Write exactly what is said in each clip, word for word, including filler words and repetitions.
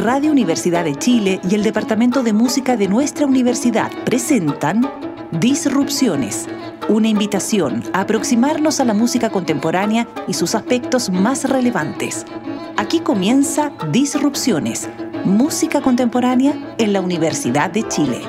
Radio Universidad de Chile y el Departamento de Música de nuestra universidad presentan Disrupciones, una invitación a aproximarnos a la música contemporánea y sus aspectos más relevantes. Aquí comienza Disrupciones, música contemporánea en la Universidad de Chile.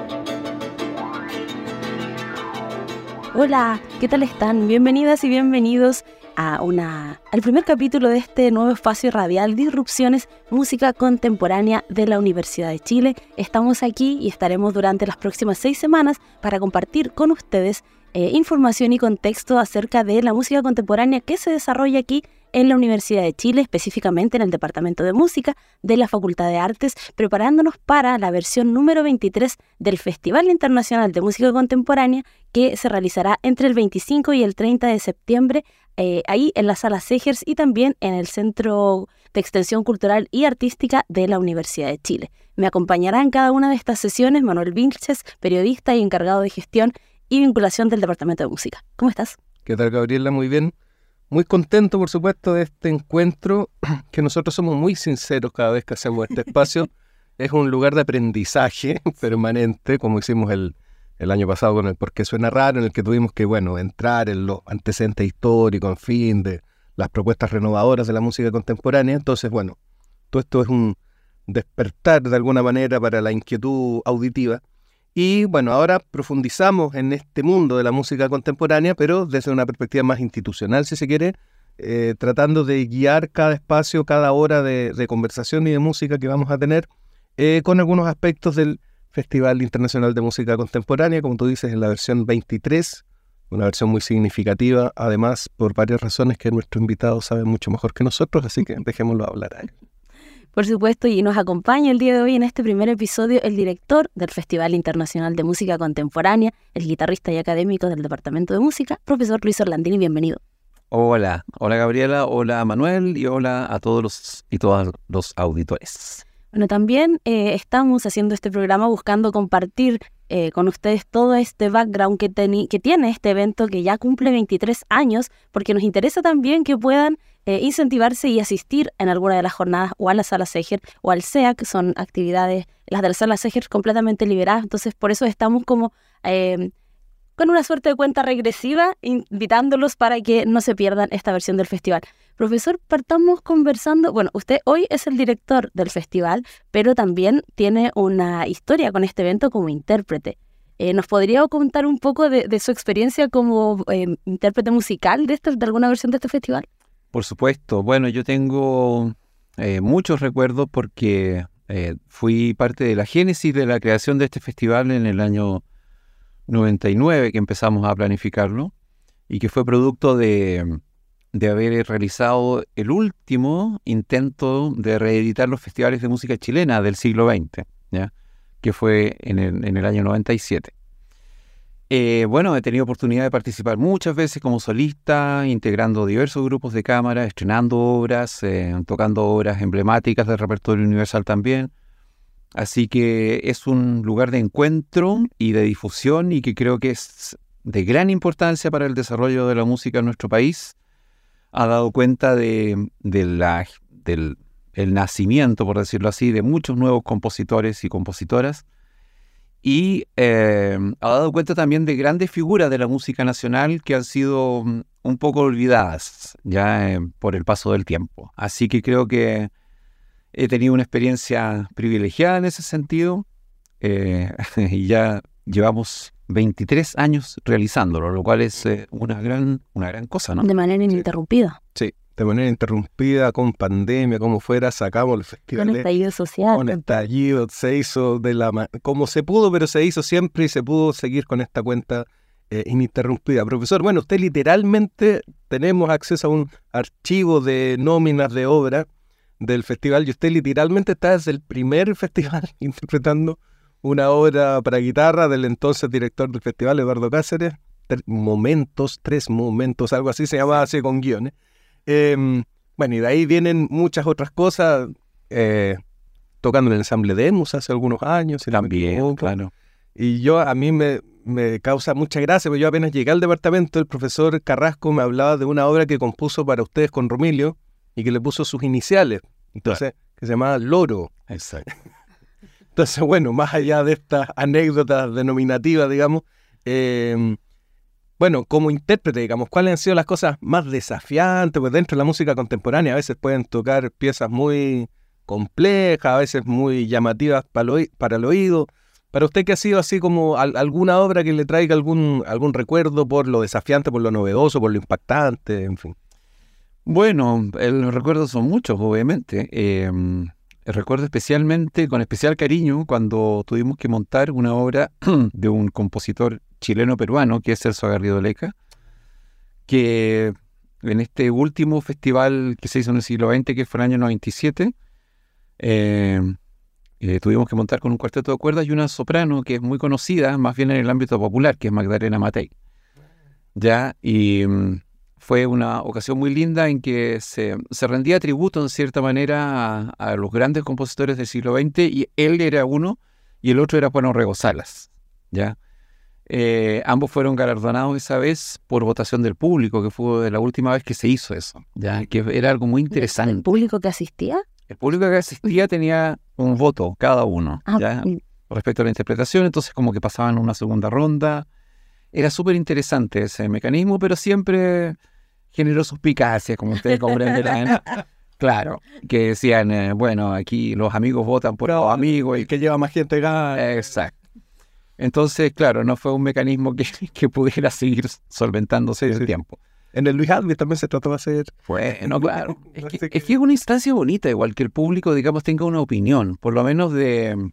Hola, ¿qué tal están? Bienvenidas y bienvenidos a una, al primer capítulo de este nuevo espacio radial Disrupciones, música contemporánea de la Universidad de Chile. Estamos aquí y estaremos durante las próximas seis semanas para compartir con ustedes eh, información y contexto acerca de la música contemporánea que se desarrolla aquí en la Universidad de Chile, específicamente en el Departamento de Música de la Facultad de Artes, preparándonos para la versión número veintitrés del Festival Internacional de Música Contemporánea que se realizará entre el veinticinco y el treinta de septiembre, eh, ahí en la Sala Segers y también en el Centro de Extensión Cultural y Artística de la Universidad de Chile. Me acompañará en cada una de estas sesiones Manuel Vilches, periodista y encargado de gestión y vinculación del Departamento de Música. ¿Cómo estás? ¿Qué tal, Gabriela? Muy bien. Muy contento, por supuesto, de este encuentro, que nosotros somos muy sinceros cada vez que hacemos este espacio. Es un lugar de aprendizaje permanente, como hicimos el, el año pasado con el Por qué suena raro, en el que tuvimos que, bueno, entrar en los antecedentes históricos, en fin, de las propuestas renovadoras de la música contemporánea. Entonces, bueno, todo esto es un despertar de alguna manera para la inquietud auditiva. Y bueno, ahora profundizamos en este mundo de la música contemporánea, pero desde una perspectiva más institucional, si se quiere, eh, tratando de guiar cada espacio, cada hora de, de conversación y de música que vamos a tener, eh, con algunos aspectos del Festival Internacional de Música Contemporánea, como tú dices, en la versión veintitrés, una versión muy significativa, además por varias razones que nuestro invitado sabe mucho mejor que nosotros, así que dejémoslo hablar a él. Por supuesto, y nos acompaña el día de hoy en este primer episodio el director del Festival Internacional de Música Contemporánea, el guitarrista y académico del Departamento de Música, profesor Luis Orlandini. Bienvenido. Hola, hola Gabriela, hola Manuel y hola a todos los y todas los auditores. Bueno, también eh, estamos haciendo este programa buscando compartir eh, con ustedes todo este background que, teni- que tiene este evento que ya cumple veintitrés años, porque nos interesa también que puedan eh, incentivarse y asistir en alguna de las jornadas o a la Sala Segers o al C E A, que son actividades, las de la Sala Segers completamente liberadas. Entonces, por eso estamos como eh, con una suerte de cuenta regresiva, invitándolos para que no se pierdan esta versión del festival. Profesor, partamos conversando. Bueno, usted hoy es el director del festival, pero también tiene una historia con este evento como intérprete. Eh, ¿Nos podría contar un poco de, de su experiencia como eh, intérprete musical de, este, de alguna versión de este festival? Por supuesto. Bueno, yo tengo eh, muchos recuerdos porque eh, fui parte de la génesis de la creación de este festival en el año noventa y nueve, que empezamos a planificarlo, y que fue producto de... de haber realizado el último intento de reeditar los festivales de música chilena del siglo veinte, ¿ya? Que fue en el, en el año noventa y siete. Eh, bueno, he tenido oportunidad de participar muchas veces como solista, integrando diversos grupos de cámara, estrenando obras, eh, tocando obras emblemáticas del repertorio universal también. Así que es un lugar de encuentro y de difusión y que creo que es de gran importancia para el desarrollo de la música en nuestro país. Ha dado cuenta de, de la, del el nacimiento, por decirlo así, de muchos nuevos compositores y compositoras, y eh, ha dado cuenta también de grandes figuras de la música nacional que han sido un poco olvidadas ya eh, por el paso del tiempo. Así que creo que he tenido una experiencia privilegiada en ese sentido, eh, y ya llevamos veintitrés años realizándolo, lo cual es eh, una gran una gran cosa, ¿no? De manera ininterrumpida. Sí, de manera interrumpida, con pandemia, como fuera, sacamos el festival. Con estallido social. Con estallido, se hizo de la ma- como se pudo, pero se hizo siempre y se pudo seguir con esta cuenta eh, ininterrumpida. Profesor, bueno, usted literalmente tenemos acceso a un archivo de nóminas de obra del festival y usted literalmente está desde el primer festival interpretando una obra para guitarra del entonces director del festival, Eduardo Cáceres, Tre- momentos, tres momentos, algo así se llamaba, así con guiones. Eh, bueno, y de ahí vienen muchas otras cosas, eh, tocando en el ensamble de Emus hace algunos años. Si También, no me equivoco. claro. Y yo, a mí me, me causa mucha gracia, porque yo apenas llegué al departamento, el profesor Carrasco me hablaba de una obra que compuso para ustedes con Romilio y que le puso sus iniciales. Entonces, claro, que se llamaba Loro. Exacto. Entonces, bueno, más allá de estas anécdotas denominativas, digamos, eh, bueno, como intérprete, digamos, ¿cuáles han sido las cosas más desafiantes? Pues dentro de la música contemporánea a veces pueden tocar piezas muy complejas, a veces muy llamativas para el, oí- para el oído. Para usted, ¿qué ha sido así como al- alguna obra que le traiga algún, algún recuerdo por lo desafiante, por lo novedoso, por lo impactante, en fin? Bueno, eh, los recuerdos son muchos, obviamente. Eh, recuerdo especialmente, con especial cariño, cuando tuvimos que montar una obra de un compositor chileno-peruano, que es Celso Garrido Leca, que en este último festival que se hizo en el siglo veinte, que fue el año noventa y siete, eh, eh, tuvimos que montar con un cuarteto de cuerdas y una soprano que es muy conocida, más bien en el ámbito popular, que es Magdalena Matei. Ya, y mm, fue una ocasión muy linda en que se, se rendía tributo en cierta manera a, a los grandes compositores del siglo veinte, y él era uno y el otro era Juan Orrego Salas, ¿ya? Eh, ambos fueron galardonados esa vez por votación del público, que fue la última vez que se hizo eso, ¿ya? Que era algo muy interesante. ¿El público que asistía? El público que asistía tenía un voto cada uno, Ah, ¿ya? mm. Respecto a la interpretación, entonces como que pasaban una segunda ronda. Era súper interesante ese mecanismo, pero siempre generó suspicacias, como ustedes comprenderán. Claro, que decían, eh, bueno, aquí los amigos votan por los amigos. El que lleva más gente gana. Exacto. Entonces, claro, no fue un mecanismo que, que pudiera seguir solventándose Sí, en sí. el tiempo. En el Luis Alves también se trató de hacer... Bueno, claro. Es que, Así que- es que es una instancia bonita, igual que el público, digamos, tenga una opinión, por lo menos de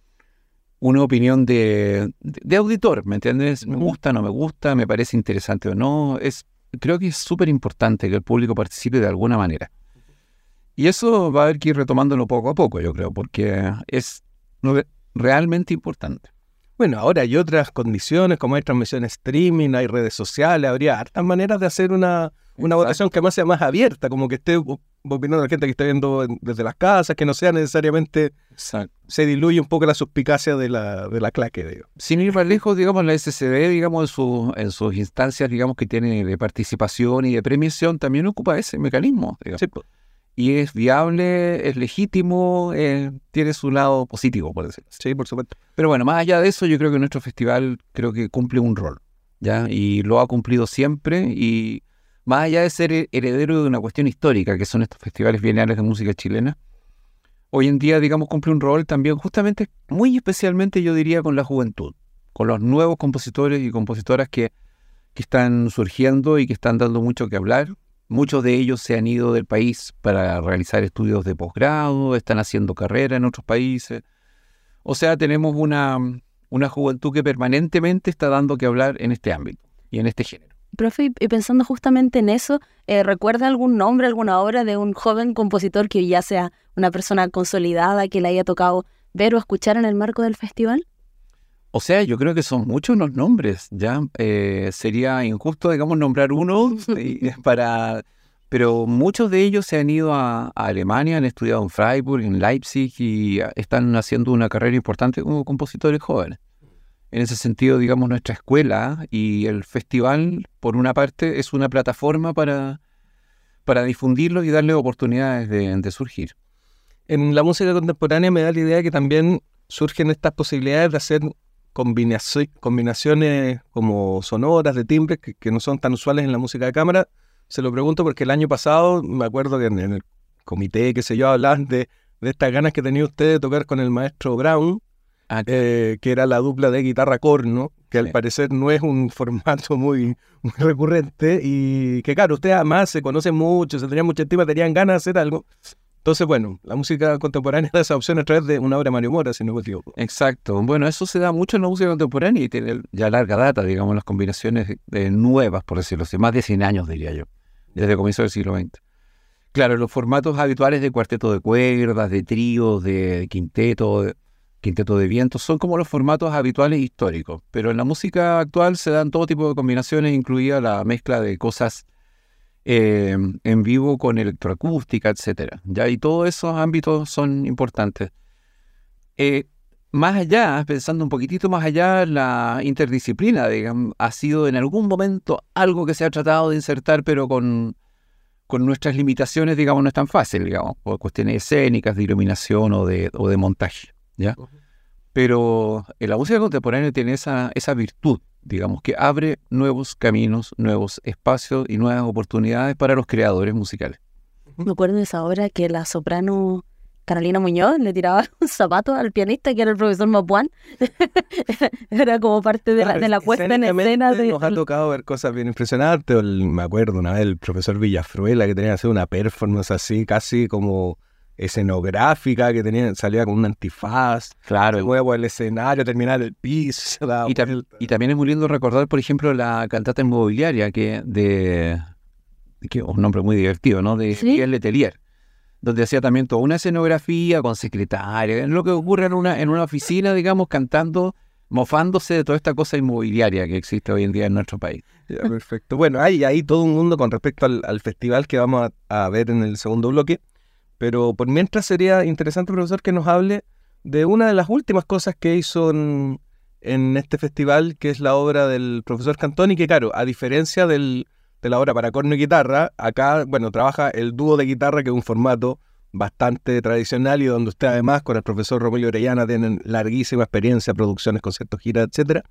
una opinión de, de, de auditor, ¿me entiendes? Me Ujú. gusta, no me gusta, me parece interesante o no. Es, creo que es súper importante que el público participe de alguna manera. Y eso va a haber que ir retomándolo poco a poco, yo creo, porque es re- realmente importante. Bueno, ahora hay otras condiciones, como hay transmisión streaming, hay redes sociales, habría hartas maneras de hacer una, una Exacto. votación que más sea más abierta, como que esté op- opinando la gente que está viendo en- desde las casas, que no sea necesariamente, Exacto. se diluye un poco la suspicacia de la, de la claque, digo. Sin ir más lejos, digamos, la S C D, digamos, en, su, en sus instancias, digamos, que tiene de participación y de premiación, también ocupa ese mecanismo, digamos. Sí, po. Y es viable, es legítimo, eh, tiene su lado positivo, por decirlo así. Sí, por supuesto. Pero bueno, más allá de eso, yo creo que nuestro festival creo que cumple un rol, ¿ya? Y lo ha cumplido siempre, y más allá de ser heredero de una cuestión histórica, que son estos festivales bienales de música chilena, hoy en día, digamos, cumple un rol también justamente, muy especialmente, yo diría, con la juventud, con los nuevos compositores y compositoras que, que están surgiendo y que están dando mucho que hablar. Muchos de ellos se han ido del país para realizar estudios de posgrado, están haciendo carrera en otros países. O sea, tenemos una, una juventud que permanentemente está dando que hablar en este ámbito y en este género. Profe, y pensando justamente en eso, eh, ¿recuerda algún nombre, alguna obra de un joven compositor que ya sea una persona consolidada que le haya tocado ver o escuchar en el marco del festival? O sea, yo creo que son muchos los nombres, ¿ya? Eh, sería injusto, digamos, nombrar uno y- para... Pero muchos de ellos se han ido a, a Alemania, han estudiado en Freiburg, en Leipzig, y ah, están haciendo una carrera importante como compositores jóvenes. En ese sentido, digamos, nuestra escuela y el festival, por una parte, es una plataforma para, para difundirlos y darles oportunidades de, de surgir. En la música contemporánea me da la idea que también surgen estas posibilidades de hacer combinaci- combinaciones como sonoras, de timbres, que, que no son tan usuales en la música de cámara. Se lo pregunto porque el año pasado, me acuerdo que en, en el comité, qué sé yo, hablaban de, de estas ganas que tenía usted de tocar con el maestro Brown, Ah, eh, que era la dupla de guitarra-corno, que al Sí. parecer no es un formato muy, muy recurrente, y que claro, ustedes además se conocen mucho, se tenían mucha estima, tenían ganas de hacer algo. Entonces, bueno, la música contemporánea da esa opción a través de una obra de Mario Mora, si no me equivoco. exacto. Bueno, eso se da mucho en la música contemporánea y tiene ya larga data, digamos, las combinaciones de nuevas, por decirlo así, más de cien años, diría yo, desde el comienzo del siglo veinte. Claro, los formatos habituales de cuarteto de cuerdas, de tríos, de quinteto, de quinteto de vientos, son como los formatos habituales históricos, pero en la música actual se dan todo tipo de combinaciones, incluida la mezcla de cosas eh, en vivo con electroacústica, etcétera. Ya, y todos esos ámbitos son importantes. Eh, más allá, pensando un poquitito más allá, la interdisciplina, digamos, ha sido en algún momento algo que se ha tratado de insertar, pero con, con nuestras limitaciones, digamos, no es tan fácil, digamos, por cuestiones escénicas, de iluminación o de, o de montaje, ¿ya? Uh-huh. Pero eh, la música contemporánea tiene esa, esa virtud, digamos, que abre nuevos caminos, nuevos espacios y nuevas oportunidades para los creadores musicales. Me acuerdo de esa obra que la soprano Carolina Muñoz le tiraba un zapato al pianista, que era el profesor Mapuán. Era como parte de la, de la puesta en escena. De... Nos ha tocado ver cosas bien impresionantes. El, me acuerdo una vez el profesor Villafruela, que tenía que hacer una performance así, casi como escenográfica, que tenía, salía con un antifaz, claro, se mueve por el escenario, terminar el piso. Y, tam- y también es muy lindo recordar, por ejemplo, la cantata inmobiliaria, que de que un nombre muy divertido, ¿no? De ¿Sí? Miguel Letelier, donde hacía también toda una escenografía con secretaria, en lo que ocurre en una, en una oficina, digamos, cantando, mofándose de toda esta cosa inmobiliaria que existe hoy en día en nuestro país. Ya, perfecto. Bueno, hay ahí todo un mundo con respecto al, al festival que vamos a, a ver en el segundo bloque, pero por mientras sería interesante, profesor, que nos hable de una de las últimas cosas que hizo en, en este festival, que es la obra del profesor Cantón, y que, claro, a diferencia del, de la obra para corno y guitarra, acá, bueno, trabaja el dúo de guitarra, que es un formato bastante tradicional y donde usted además con el profesor Romelio Orellana tienen larguísima experiencia, producciones, conciertos, giras, etcétera.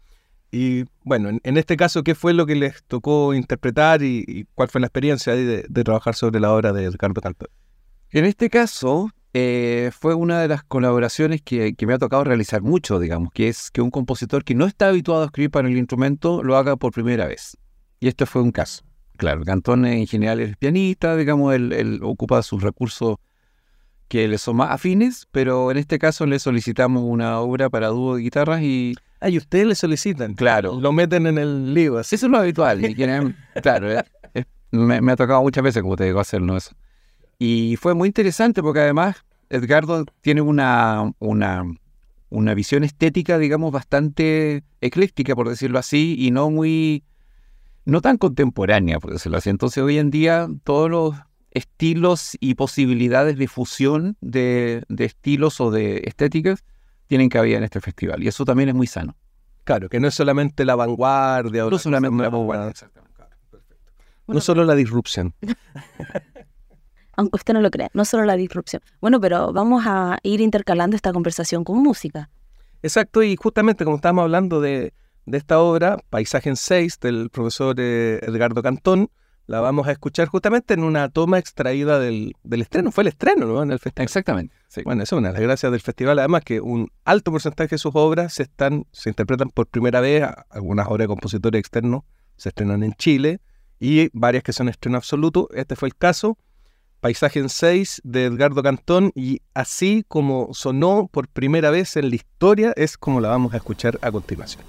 Y bueno, en, en este caso, ¿qué fue lo que les tocó interpretar y, y cuál fue la experiencia ahí de, de trabajar sobre la obra de Edgardo Cantón? En este caso, eh, fue una de las colaboraciones que, que me ha tocado realizar mucho, digamos, que es que un compositor que no está habituado a escribir para el instrumento lo haga por primera vez. Y este fue un caso. Claro, Cantón en general es pianista, digamos, él, él ocupa sus recursos que le son más afines, pero en este caso le solicitamos una obra para dúo de guitarras y... Ah, y ustedes le solicitan. Claro. Lo meten en el lío. Así. Eso es lo habitual. Y quieren, claro, es, es, me, me ha tocado muchas veces, como te digo, hacerlo eso. Y fue muy interesante porque además Edgardo tiene una, una, una visión estética, digamos, bastante ecléctica, por decirlo así, y no muy, no tan contemporánea, por decirlo así. Entonces hoy en día todos los estilos y posibilidades de fusión de, de estilos o de estéticas tienen cabida en este festival. Y eso también es muy sano. Claro, que no es solamente la vanguardia. No solamente la vanguardia, exactamente. Claro, perfecto. Bueno, no solo la disrupción. Aunque usted no lo crea, no solo la disrupción. Bueno, pero vamos a ir intercalando esta conversación con música. Exacto, y justamente como estábamos hablando de, de esta obra, Paisaje en seis, del profesor eh, Edgardo Cantón, la vamos a escuchar justamente en una toma extraída del, del estreno. Fue el estreno, ¿no? En el festival. Exactamente. Sí. Bueno, eso es una de las gracias del festival. Además que un alto porcentaje de sus obras se, están, se interpretan por primera vez. Algunas obras de compositores externos se estrenan en Chile y varias que son estreno absoluto. Este fue el caso. Paisaje en seis de Edgardo Cantón, y así como sonó por primera vez en la historia es como la vamos a escuchar a continuación.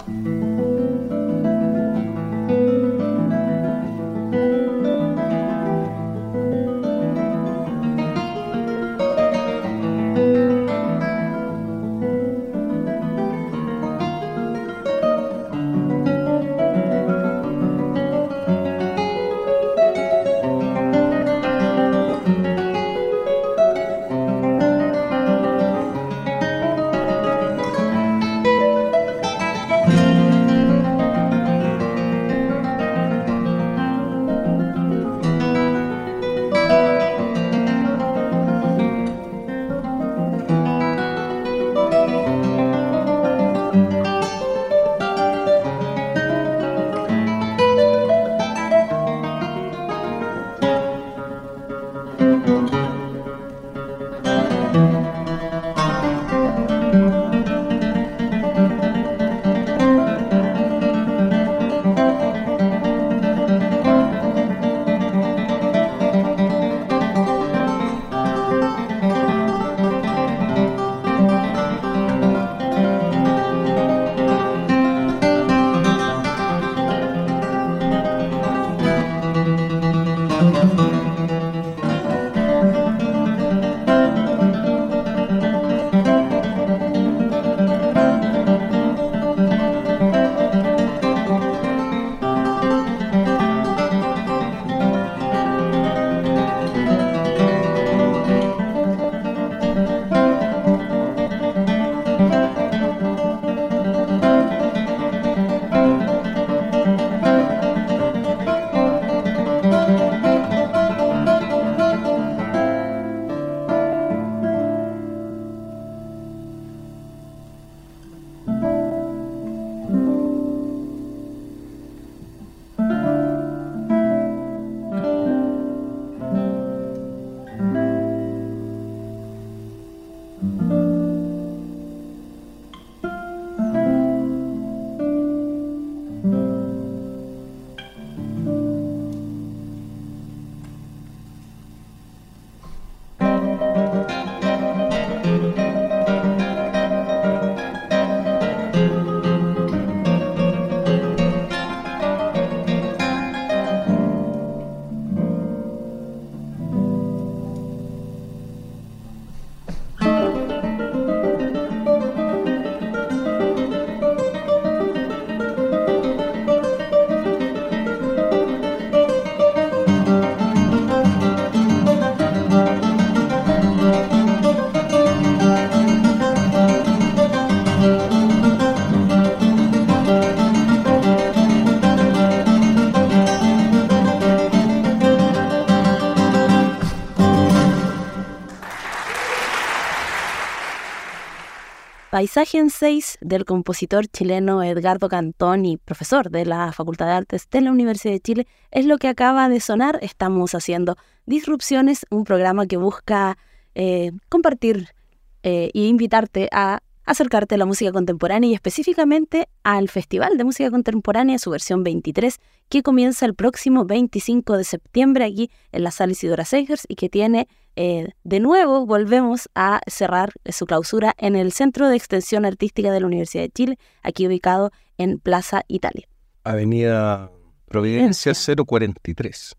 Paisaje en seis del compositor chileno Edgardo Cantón y profesor de la Facultad de Artes de la Universidad de Chile es lo que acaba de sonar. Estamos haciendo Disrupciones, un programa que busca eh, compartir eh, e invitarte a acercarte a la música contemporánea y específicamente al Festival de Música Contemporánea, su versión veintitrés, que comienza el próximo veinticinco de septiembre aquí en la Sala Isidora Segers y que tiene, eh, de nuevo, volvemos a cerrar su clausura en el Centro de Extensión Artística de la Universidad de Chile, aquí ubicado en Plaza Italia. Avenida Providencia cero cuarenta y tres.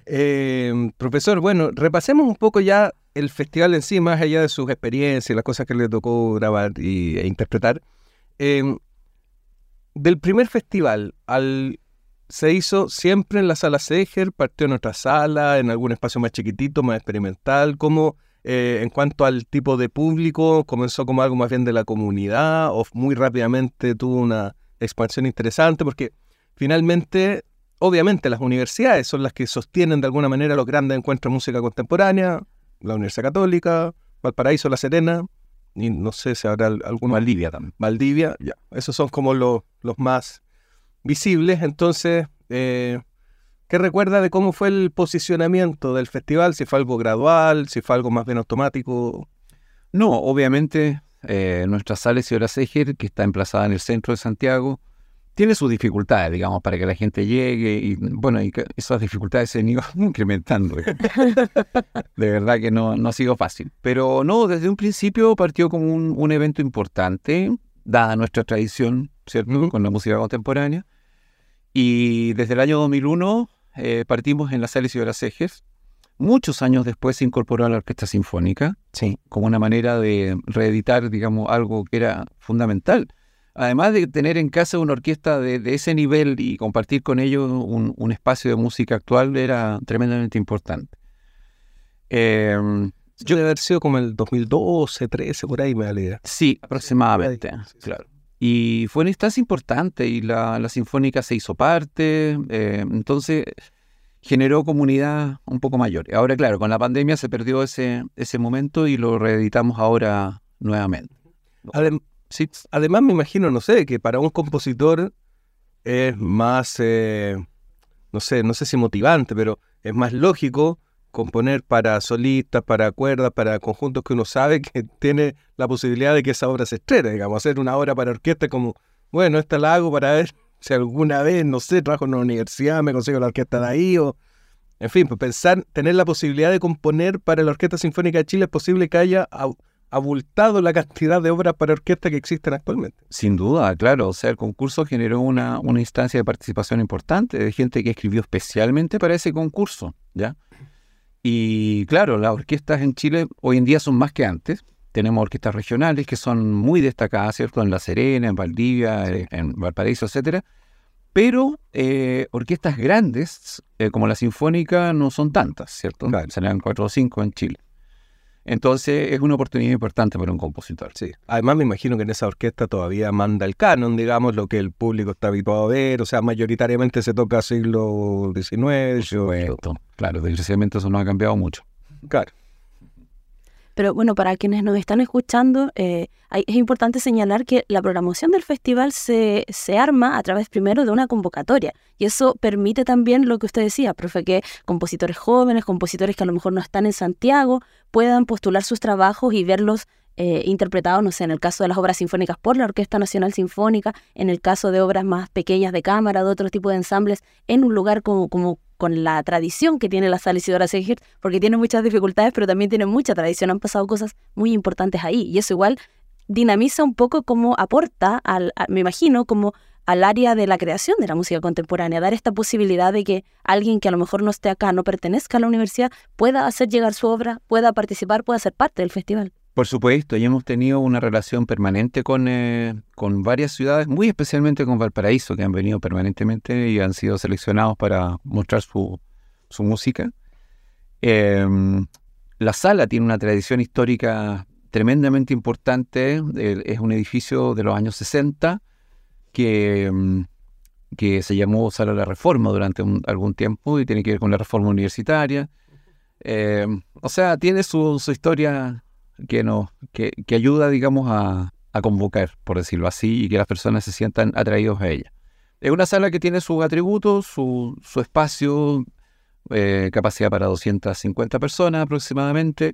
Eh, profesor, bueno, repasemos un poco ya el festival en sí, más allá de sus experiencias, las cosas que le tocó grabar y, e interpretar. Eh, del primer festival al se hizo siempre en la Sala Seger, partió en otra sala, en algún espacio más chiquitito, más experimental. ¿Cómo, eh, en cuanto al tipo de público, comenzó como algo más bien de la comunidad o muy rápidamente tuvo una expansión interesante? Porque finalmente, obviamente, las universidades son las que sostienen de alguna manera los grandes encuentros de música contemporánea, la Universidad Católica, Valparaíso, La Serena, y no sé si habrá alguno. Valdivia también. Valdivia, ya. Esos son como los, los más visibles. Entonces, eh, ¿qué recuerda de cómo fue el posicionamiento del festival? Si fue algo gradual, si fue algo más bien automático. No, obviamente, eh, nuestra sala Isidora Seger, que está emplazada en el centro de Santiago, tiene sus dificultades, digamos, para que la gente llegue y, bueno, y esas dificultades se han ido incrementando. De verdad que no, no ha sido fácil. Pero no, desde un principio partió como un, un evento importante. dada nuestra tradición, ¿cierto?, uh-huh. con la música contemporánea. Y desde el año dos mil uno eh, partimos en la Sala Isidora Segers. Muchos años después se incorporó a la Orquesta Sinfónica, sí, como una manera de reeditar, digamos, algo que era fundamental. Además de tener en casa una orquesta de, de ese nivel y compartir con ellos un, un espacio de música actual era tremendamente importante. Eh, Yo debe haber sido como el dos mil doce, trece, por ahí me da la idea. Sí, aproximadamente, sí, sí, claro. Y fue una instancia importante y la, la Sinfónica se hizo parte, eh, entonces generó comunidad un poco mayor. Ahora, claro, con la pandemia se perdió ese, ese momento y lo reeditamos ahora nuevamente. Adem- sí, además me imagino, no sé, que para un compositor es más, eh, no sé, no sé si motivante, pero es más lógico componer para solistas, para cuerdas, para conjuntos que uno sabe que tiene la posibilidad de que esa obra se estrene, digamos, hacer una obra para orquesta como, bueno, esta la hago para ver si alguna vez, no sé, trabajo en una universidad, me consigo la orquesta de ahí, o en fin, pues pensar, tener la posibilidad de componer para la Orquesta Sinfónica de Chile, es posible que haya abultado la cantidad de obras para orquesta que existen actualmente. Sin duda, claro, o sea, el concurso generó una, una instancia de participación importante de gente que escribió especialmente para ese concurso, ¿ya? Y claro, las orquestas en Chile hoy en día son más que antes. Tenemos orquestas regionales que son muy destacadas, ¿cierto? En La Serena, en Valdivia, sí. en Valparaíso, etcétera. Pero eh, orquestas grandes, eh, como la Sinfónica, no son tantas, ¿cierto? Claro. Serán cuatro o cinco en Chile. Entonces es una oportunidad importante para un compositor. Sí. Además me imagino que en esa orquesta todavía manda el canon, digamos, lo que el público está habituado a ver. O sea, mayoritariamente se toca siglo diecinueve, dieciocho. Claro, desgraciadamente eso no ha cambiado mucho. Claro. Pero bueno, para quienes nos están escuchando, eh, hay, es importante señalar que la programación del festival se, se arma a través primero de una convocatoria. Y eso permite también lo que usted decía, profe, que compositores jóvenes, compositores que a lo mejor no están en Santiago, puedan postular sus trabajos y verlos eh, interpretados, no sé, en el caso de las obras sinfónicas por la Orquesta Nacional Sinfónica, en el caso de obras más pequeñas de cámara, de otro tipo de ensambles, en un lugar como... como con la tradición que tiene la Sala Isidora Segers, porque tiene muchas dificultades, pero también tiene mucha tradición. Han pasado cosas muy importantes ahí, y eso igual dinamiza un poco como aporta, al, a, me imagino, como al área de la creación de la música contemporánea, dar esta posibilidad de que alguien que a lo mejor no esté acá, no pertenezca a la universidad, pueda hacer llegar su obra, pueda participar, pueda ser parte del festival. Por supuesto, y hemos tenido una relación permanente con, eh, con varias ciudades, muy especialmente con Valparaíso, que han venido permanentemente y han sido seleccionados para mostrar su, su música. Eh, la sala tiene una tradición histórica tremendamente importante. Eh, es un edificio de los años sesenta que, que se llamó Sala de la Reforma durante un, algún tiempo y tiene que ver con la reforma universitaria. Eh, o sea, tiene su, su historia... que nos que, que ayuda, digamos, a, a convocar, por decirlo así, y que las personas se sientan atraídos a ella. Es una sala que tiene sus atributos, su, su espacio, eh, capacidad para doscientas cincuenta personas aproximadamente,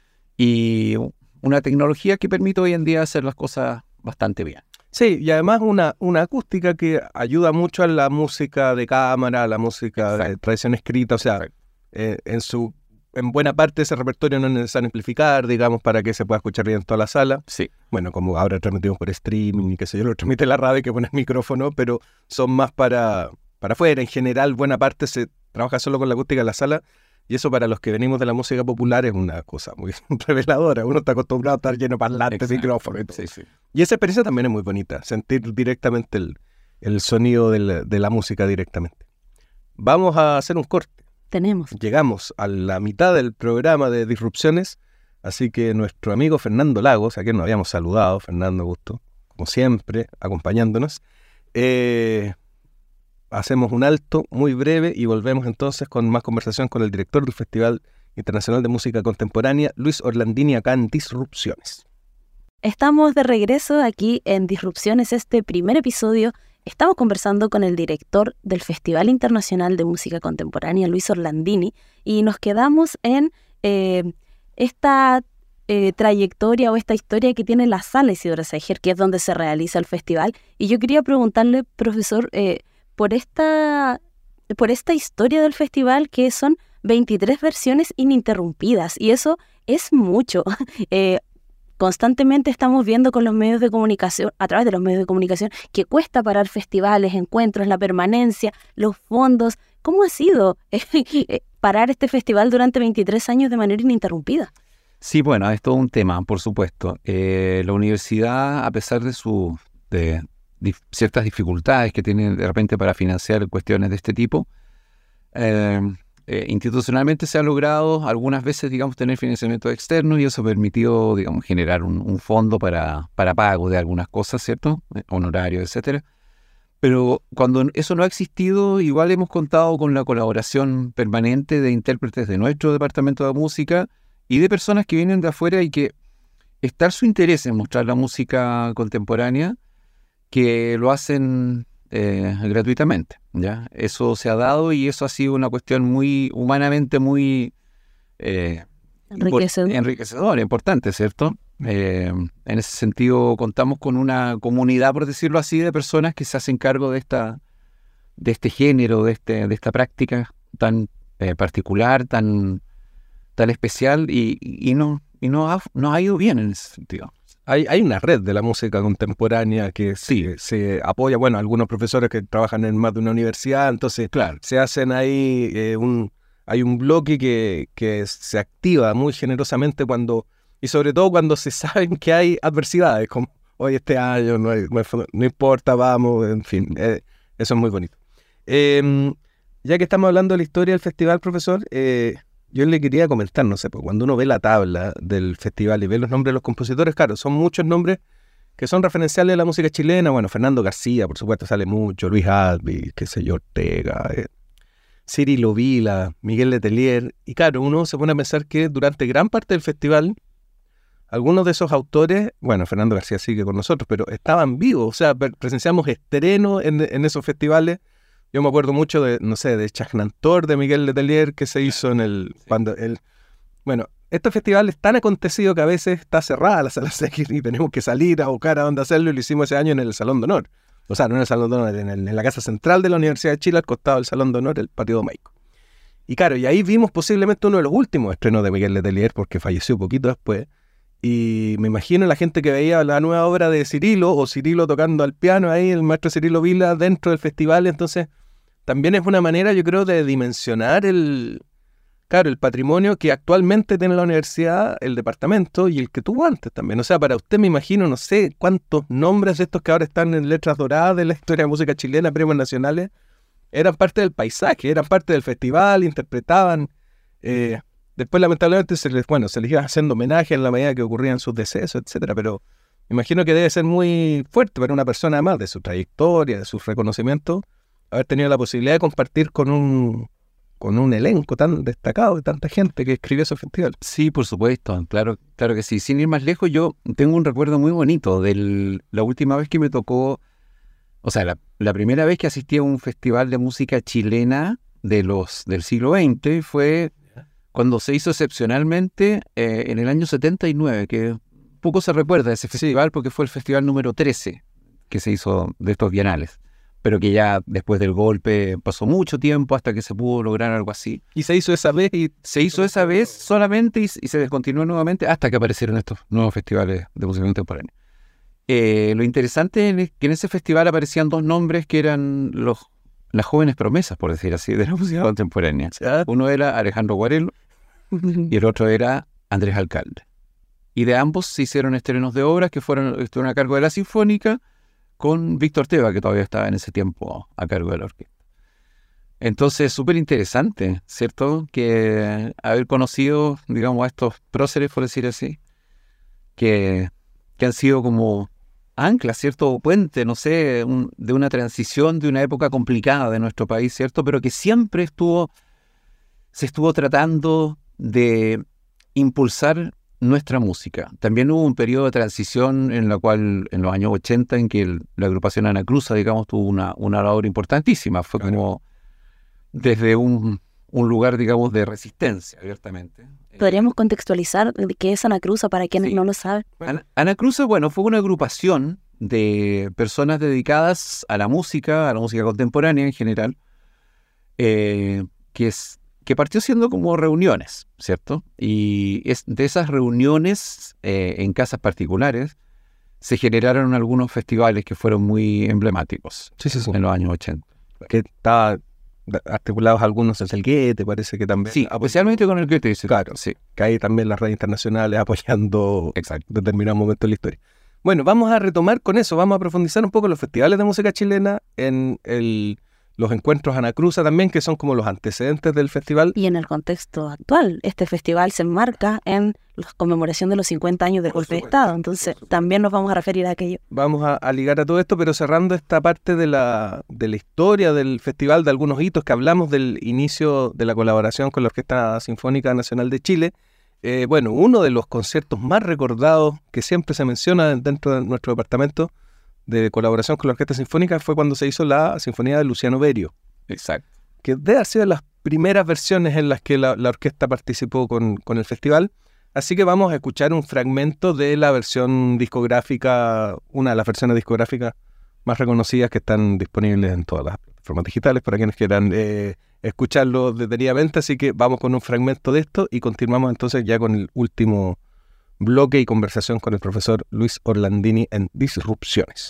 y una tecnología que permite hoy en día hacer las cosas bastante bien. Sí, y además una, una acústica que ayuda mucho a la música de cámara, a la música Exacto. de tradición escrita, o sea, eh, en su... En buena parte ese repertorio no es necesario amplificar, digamos, para que se pueda escuchar bien en toda la sala. Sí. Bueno, como ahora transmitimos por streaming y qué sé yo, lo transmite la radio que pone el micrófono, pero son más para, para afuera. En general, buena parte se trabaja solo con la acústica en la sala, y eso para los que venimos de la música popular es una cosa muy reveladora. Uno está acostumbrado a estar lleno de parlantes, micrófonos y todo. Sí, sí. Y esa experiencia también es muy bonita, sentir directamente el, el sonido del, de la música directamente. Vamos a hacer un corte. Tenemos. Llegamos a la mitad del programa de Disrupciones, así que nuestro amigo Fernando Lagos, a quien nos habíamos saludado, Fernando, gusto, como siempre, acompañándonos, eh, hacemos un alto muy breve y volvemos entonces con más conversación con el director del Festival Internacional de Música Contemporánea, Luis Orlandini, acá en Disrupciones. Estamos de regreso aquí en Disrupciones, este primer episodio. Estamos conversando con el director del Festival Internacional de Música Contemporánea, Luis Orlandini, y nos quedamos en eh, esta eh, trayectoria o esta historia que tiene la Sala Isidora Segers, que es donde se realiza el festival. Y yo quería preguntarle, profesor, eh, por esta, por esta historia del festival, que son veintitrés versiones ininterrumpidas, y eso es mucho. eh, constantemente estamos viendo con los medios de comunicación, a través de los medios de comunicación, que cuesta parar festivales, encuentros, la permanencia, los fondos. ¿Cómo ha sido eh, parar este festival durante veintitrés años de manera ininterrumpida? Sí, bueno, es todo un tema, por supuesto. Eh, la universidad, a pesar de, su, de dif- ciertas dificultades que tiene de repente para financiar cuestiones de este tipo, eh, eh, institucionalmente se ha logrado algunas veces, digamos, tener financiamiento externo y eso ha permitido, digamos, generar un, un fondo para, para pago de algunas cosas, ¿cierto? Eh, honorarios, etcétera. Pero cuando eso no ha existido, igual hemos contado con la colaboración permanente de intérpretes de nuestro departamento de música y de personas que vienen de afuera y que está su interés en mostrar la música contemporánea, que lo hacen eh, gratuitamente, ¿ya? Eso se ha dado y eso ha sido una cuestión muy, humanamente muy eh, Enriquecedor. impor- enriquecedora, importante, ¿cierto? Eh, en ese sentido contamos con una comunidad, por decirlo así, de personas que se hacen cargo de esta, de este género, de, este, de esta práctica tan eh, particular, tan, tan especial y, y, no, y no ha, nos ha ido bien en ese sentido. Hay, hay una red de la música contemporánea que sí, se apoya, bueno, algunos profesores que trabajan en más de una universidad, entonces Claro. se hacen ahí, eh, un, hay un bloque que, que se activa muy generosamente cuando, y sobre todo cuando se saben que hay adversidades, como hoy este año, no, hay- no, hay- no importa, vamos, en fin, eh, eso es muy bonito. Eh, ya que estamos hablando de la historia del festival, profesor, eh, yo le quería comentar, no sé, pues cuando uno ve la tabla del festival y ve los nombres de los compositores, claro, son muchos nombres que son referenciales a la música chilena. Bueno, Fernando García, por supuesto, sale mucho, Luis Albi, qué sé yo, Ortega, eh, Cirilo Vila, Miguel Letelier. Y claro, uno se pone a pensar que durante gran parte del festival, algunos de esos autores, bueno, Fernando García sigue con nosotros, pero estaban vivos, o sea, pre- presenciamos estrenos en, en esos festivales. Yo me acuerdo mucho de, no sé, de Chajnantor, de Miguel Letelier, que se hizo en el... Sí. cuando el Bueno, este festival es tan acontecido que a veces está cerrada la sala Sekir y tenemos que salir a buscar a dónde hacerlo, y lo hicimos ese año en el Salón de Honor. O sea, no en el Salón de Honor, en, el- en la Casa Central de la Universidad de Chile, al costado del Salón de Honor, el Patio Domeico. Y claro, y ahí vimos posiblemente uno de los últimos estrenos de Miguel Letelier, porque falleció poquito después. Y me imagino la gente que veía la nueva obra de Cirilo, o Cirilo tocando al piano ahí, el maestro Cirilo Vila, dentro del festival. Entonces, también es una manera, yo creo, de dimensionar el, claro, el patrimonio que actualmente tiene la universidad, el departamento y el que tuvo antes también. O sea, para usted me imagino, no sé cuántos nombres de estos que ahora están en letras doradas de la historia de música chilena, premios nacionales, eran parte del paisaje, eran parte del festival, interpretaban. Eh, después, lamentablemente, se les, bueno, se les iba haciendo homenaje en la medida que ocurrían sus decesos, etcétera. Pero me imagino que debe ser muy fuerte para una persona, además de su trayectoria, de sus reconocimientos, haber tenido la posibilidad de compartir con un, con un elenco tan destacado de tanta gente que escribió ese festival. Sí, por supuesto, claro, claro que sí. Sin ir más lejos, yo tengo un recuerdo muy bonito de la última vez que me tocó, o sea, la, la primera vez que asistí a un festival de música chilena de los del siglo veinte fue cuando se hizo excepcionalmente eh, en el año setenta y nueve, que poco se recuerda de ese festival porque fue el festival número trece que se hizo de estos bienales, pero que ya después del golpe pasó mucho tiempo hasta que se pudo lograr algo así. Y se hizo esa vez y Se hizo esa vez solamente y, y se descontinuó nuevamente hasta que aparecieron estos nuevos festivales de música contemporánea. Eh, lo interesante es que en ese festival aparecían dos nombres que eran los, las jóvenes promesas, por decir así, de la música contemporánea. ¿ya? Uno era Alejandro Guarelo y el otro era Andrés Alcalde. Y de ambos se hicieron estrenos de obras que fueron, estuvieron a cargo de la Sinfónica con Víctor Teva, que todavía estaba en ese tiempo a cargo de la orquesta. Entonces, súper interesante, ¿cierto? Que haber conocido, digamos, a estos próceres, por decir así, que, que han sido como anclas, ¿cierto? O puente, no sé, un, de una transición de una época complicada de nuestro país, ¿cierto? Pero que siempre estuvo, se estuvo tratando de impulsar nuestra música. También hubo un periodo de transición en la cual, en los años ochenta, en que el, la agrupación Anacruza, digamos, tuvo una, una labor importantísima. Fue Claro. como desde un, un lugar, digamos, de resistencia, abiertamente. ¿Podríamos contextualizar de qué es Anacruza para quienes Sí. no lo saben? Ana, Anacruza, bueno, fue una agrupación de personas dedicadas a la música, a la música contemporánea en general, eh, que, es, que partió siendo como reuniones, ¿cierto? Y es, de esas reuniones eh, en casas particulares se generaron algunos festivales que fueron muy emblemáticos Sí, sí, sí. en los años ochenta. Que estaba articulados algunos en el Goethe, parece que también. Sí, especialmente con el Goethe. Claro, Sí, que hay también las redes internacionales apoyando exacto. determinados momentos de la historia. Bueno, vamos a retomar con eso, vamos a profundizar un poco en los festivales de música chilena, en el, los encuentros Anacruza también, que son como los antecedentes del festival. Y en el contexto actual, este festival se enmarca en la conmemoración de los cincuenta años del Por golpe de supuesto, Estado, por entonces supuesto. también nos vamos a referir a aquello. Vamos a, a ligar a todo esto, pero cerrando esta parte de la, de la historia del festival, de algunos hitos que hablamos del inicio de la colaboración con la Orquesta Sinfónica Nacional de Chile. Eh, bueno, uno de los conciertos más recordados que siempre se menciona dentro de nuestro departamento de colaboración con la Orquesta Sinfónica fue cuando se hizo la Sinfonía de Luciano Berio, Exacto. que debe haber sido de las primeras versiones en las que la, la orquesta participó con, con el festival. Así que vamos a escuchar un fragmento de la versión discográfica, una de las versiones discográficas más reconocidas que están disponibles en todas las plataformas digitales para quienes quieran eh, escucharlo detenidamente. Así que vamos con un fragmento de esto y continuamos entonces ya con el último bloque y conversación con el profesor Luis Orlandini en Disrupciones.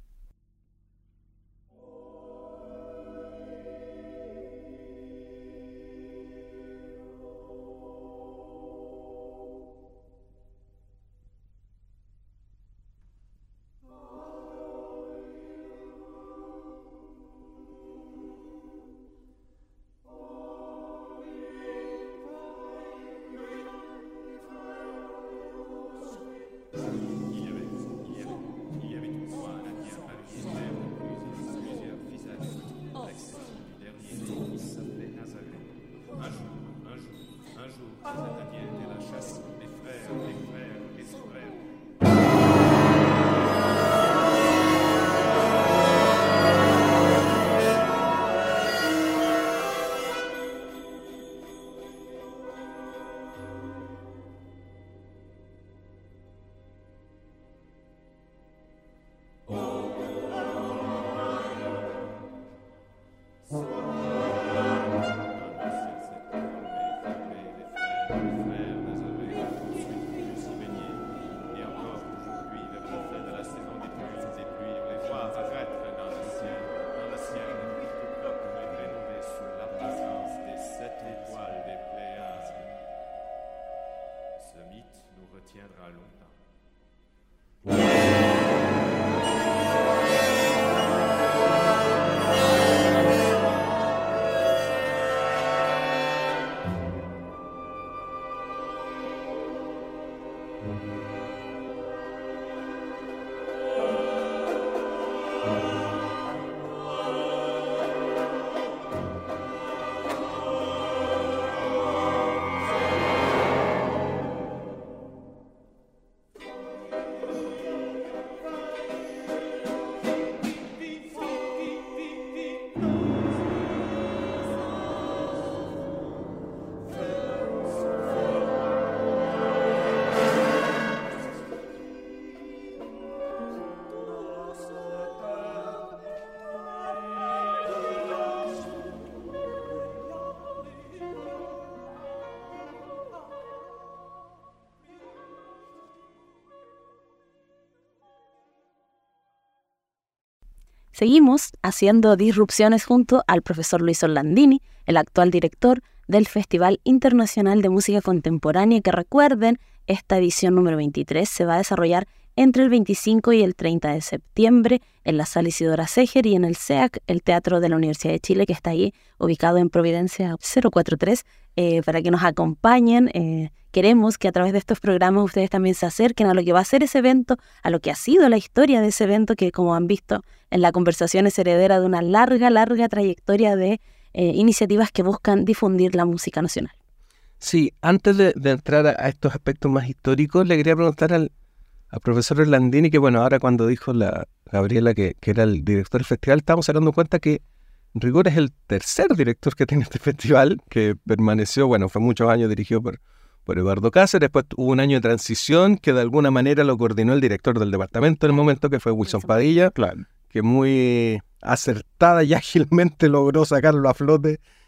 Seguimos haciendo disrupciones junto al profesor Luis Orlandini, el actual director del Festival Internacional de Música Contemporánea, que recuerden, esta edición número veintitrés se va a desarrollar entre el veinticinco y el treinta de septiembre en la Sala Isidora Seger y en el C E A C, el Teatro de la Universidad de Chile, que está ahí ubicado en Providencia cero cuatro tres, eh, para que nos acompañen. Eh, queremos que a través de estos programas ustedes también se acerquen a lo que va a ser ese evento, a lo que ha sido la historia de ese evento, que como han visto en la conversación es heredera de una larga, larga trayectoria de eh, iniciativas que buscan difundir la música nacional. Sí, antes de, de entrar a, a estos aspectos más históricos, le quería preguntar al, al profesor Orlandini, que bueno, ahora cuando dijo la Gabriela que, que era el director del festival, estábamos dando cuenta que en rigor es el tercer director que tiene este festival, que permaneció, bueno, fue muchos años dirigido por, por Eduardo Cáceres, después hubo un año de transición que de alguna manera lo coordinó el director del departamento en el momento, que fue Wilson Padilla, Claro. que muy acertada y ágilmente logró sacarlo a flote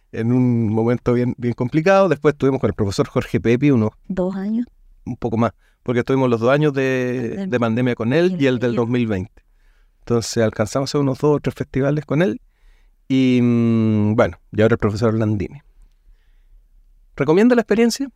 en un momento bien, bien complicado. Después estuvimos con el profesor Jorge Pepi, unos Dos años. un poco más, porque estuvimos los dos años de, de pandemia con él y el del dos mil veinte. Entonces alcanzamos a hacer unos dos o tres festivales con él. Y mmm, bueno, y ahora el profesor Landini. ¿Recomienda la experiencia?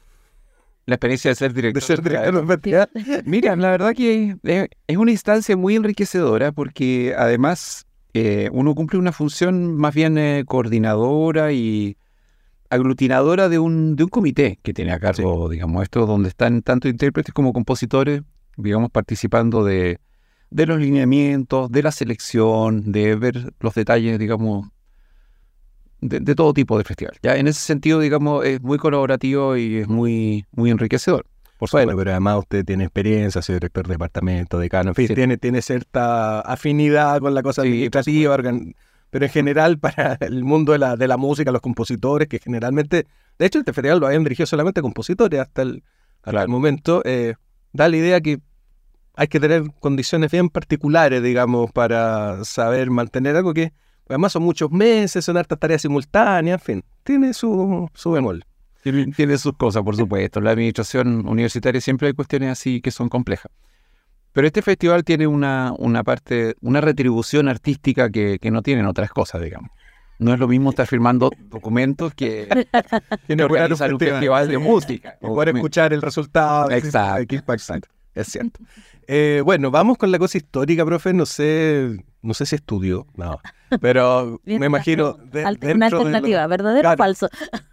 La experiencia de ser director. De ser director de un festival. Mira, la verdad que es, es una instancia muy enriquecedora porque además eh, uno cumple una función más bien eh, coordinadora y aglutinadora de un, de un comité que tiene a cargo, sí. digamos, esto donde están tanto intérpretes como compositores, digamos, participando de, de los lineamientos, de la selección, de ver los detalles, digamos, de, de todo tipo de festival. Ya en ese sentido, digamos, es muy colaborativo y es muy, muy enriquecedor. Por bueno, pero además usted tiene experiencia, ha sido director de departamento, decano, en fin, sí. tiene, tiene cierta afinidad con la cosa sí, administrativa, organ... pero en general para el mundo de la, de la música, los compositores, que generalmente, de hecho este festival lo habían dirigido solamente compositores hasta el, hasta claro. el momento, eh, da la idea que hay que tener condiciones bien particulares, digamos, para saber mantener algo que, además son muchos meses, son hartas tareas simultáneas, en fin, tiene su, su bemol. Tiene, tiene sus cosas, por supuesto. En la administración universitaria siempre hay cuestiones así que son complejas. Pero este festival tiene una, una parte, una retribución artística que, que no tienen otras cosas, digamos. No es lo mismo estar firmando documentos que, que organizar un festival de música. O poder escuchar el resultado. Exacto. Exacto. Es cierto. Eh, bueno, vamos con la cosa histórica, profe. No sé, no sé si estudió, no, pero me imagino... De, una alternativa, de lo, ¿verdadero claro, o falso?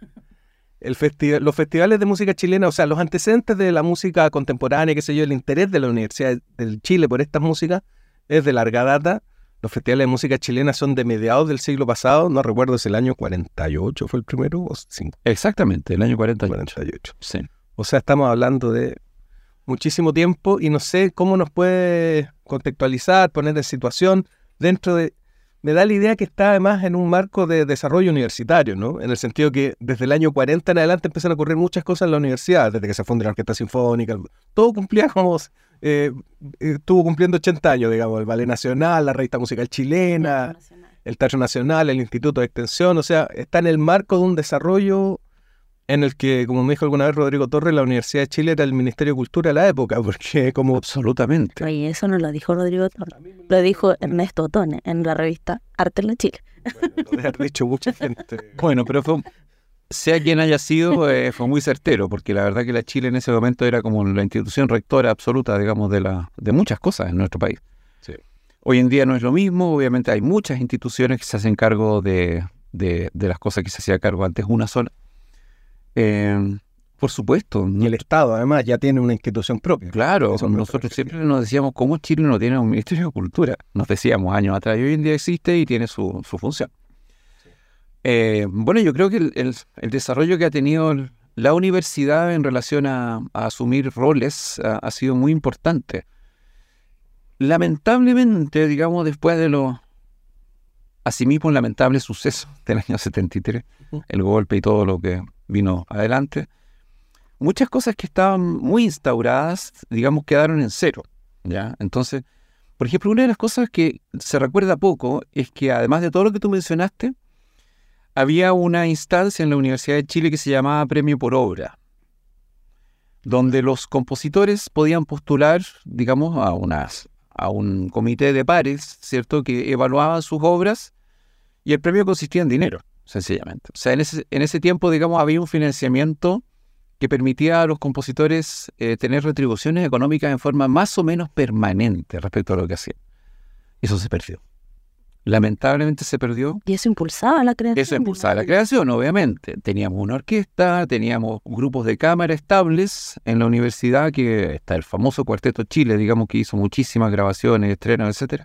El festi- los festivales de música chilena, o sea, los antecedentes de la música contemporánea, qué sé yo, el interés de la Universidad de Chile por estas músicas es de larga data. Los festivales de música chilena son de mediados del siglo pasado, no recuerdo si el año cuarenta y ocho fue el primero o cinco. Exactamente, el año cuarenta y ocho. cuarenta y ocho. Sí. O sea, estamos hablando de muchísimo tiempo y no sé cómo nos puede contextualizar, poner en situación dentro de... Me da la idea que está además en un marco de desarrollo universitario, ¿no? En el sentido que desde el año cuarenta en adelante empiezan a ocurrir muchas cosas en la universidad, desde que se funda la Orquesta Sinfónica, todo cumplía como... Eh, estuvo cumpliendo ochenta años, digamos, el Ballet Nacional, la Revista Musical Chilena, el Teatro Nacional, el Instituto de Extensión, o sea, está en el marco de un desarrollo en el que, como me dijo alguna vez Rodrigo Torres, la Universidad de Chile era el Ministerio de Cultura de la época, porque como... Absolutamente. Oye, eso no lo dijo Rodrigo Torres, lo dijo Ernesto Otone en la revista Arte en la Chile. Bueno, lo debe haber dicho mucha gente. Bueno, pero fue, sea quien haya sido, eh, fue muy certero, porque la verdad que la Chile en ese momento era como la institución rectora absoluta, digamos, de, la, de muchas cosas en nuestro país. Sí. Hoy en día no es lo mismo, obviamente hay muchas instituciones que se hacen cargo de, de, de las cosas que se hacía cargo antes una sola. Eh, por supuesto. Y el Estado, además, ya tiene una institución propia. Claro, nosotros siempre nos decíamos, ¿cómo Chile no tiene un Ministerio de Cultura? Nos decíamos años atrás, y hoy en día existe y tiene su, su función. Sí. Eh, bueno, yo creo que el, el, el desarrollo que ha tenido la universidad en relación a, a asumir roles ha, ha sido muy importante. Lamentablemente, digamos, después de los asimismo lamentables sucesos del año setenta y tres, uh-huh. el golpe y todo lo que vino adelante, muchas cosas que estaban muy instauradas, digamos, quedaron en cero, ¿ya? Entonces, por ejemplo, una de las cosas que se recuerda poco es que, además de todo lo que tú mencionaste, había una instancia en la Universidad de Chile que se llamaba Premio por Obra, donde los compositores podían postular, digamos, a, unas, a un comité de pares, ¿cierto?, que evaluaban sus obras y el premio consistía en dinero. Sencillamente. O sea, en ese, en ese tiempo, digamos, había un financiamiento que permitía a los compositores eh, tener retribuciones económicas en forma más o menos permanente respecto a lo que hacían. Eso se perdió. Lamentablemente se perdió. Y eso impulsaba la creación. Eso impulsaba la creación, obviamente. Teníamos una orquesta, teníamos grupos de cámara estables en la universidad, que está el famoso Cuarteto Chile, digamos, que hizo muchísimas grabaciones, estrenos, etcétera.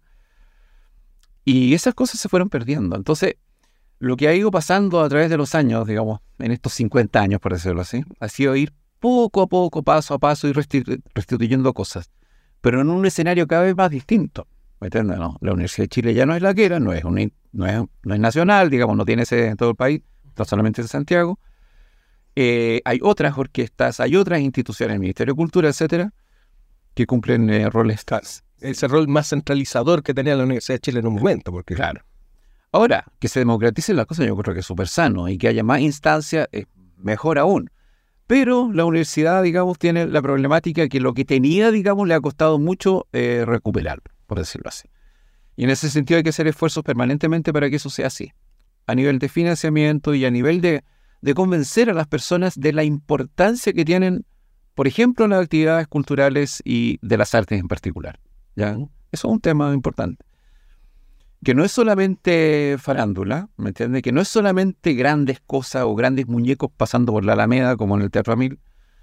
Y esas cosas se fueron perdiendo. Entonces, lo que ha ido pasando a través de los años, digamos, en estos cincuenta años, por decirlo así, ha sido ir poco a poco, paso a paso, y restitu- restituyendo cosas, pero en un escenario cada vez más distinto. ¿Me entiendes? No, la Universidad de Chile ya no es la que era, no es, un, no es, no es nacional, digamos, no tiene sede en todo el país, está solamente en Santiago. Eh, hay otras orquestas, hay otras instituciones, el Ministerio de Cultura, etcétera, que cumplen eh, roles tales. Ese rol más centralizador que tenía la Universidad de Chile en un momento, porque claro. Ahora, que se democraticen las cosas yo creo que es súper sano y que haya más instancias es mejor aún. Pero la universidad, digamos, tiene la problemática que lo que tenía, digamos, le ha costado mucho eh, recuperar, por decirlo así. Y en ese sentido hay que hacer esfuerzos permanentemente para que eso sea así. A nivel de financiamiento y a nivel de, de convencer a las personas de la importancia que tienen, por ejemplo, las actividades culturales y de las artes en particular. ¿Ya? Eso es un tema importante. Que no es solamente farándula, ¿me entiendes? Que no es solamente grandes cosas o grandes muñecos pasando por la Alameda, como en el Teatro Amil,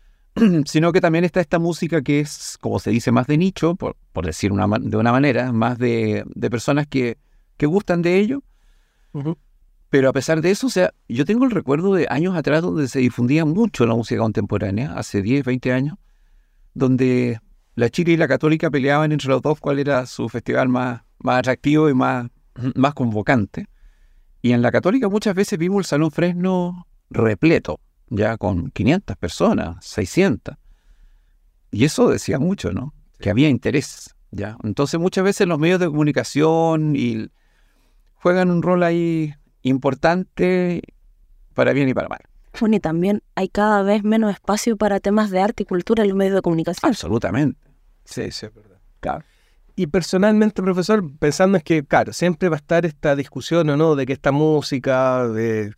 sino que también está esta música que es, como se dice, más de nicho, por, por decir una, de una manera, más de, de personas que, que gustan de ello. Uh-huh. Pero a pesar de eso, o sea, yo tengo el recuerdo de años atrás donde se difundía mucho la música contemporánea, hace diez, veinte años, donde la Chile y la Católica peleaban entre los dos cuál era su festival más, más atractivo y más, más convocante. Y en la Católica muchas veces vimos el Salón Fresno repleto, ya con quinientas personas, seiscientas. Y eso decía mucho, ¿no? Sí. Que había interés, ¿ya? Entonces muchas veces los medios de comunicación y juegan un rol ahí importante para bien y para mal. Bueno, y también hay cada vez menos espacio para temas de arte y cultura en los medios de comunicación. Absolutamente. Sí, sí, es verdad. Claro. Y personalmente, profesor, pensando es que, claro, siempre va a estar esta discusión, ¿o no?, de que esta música, de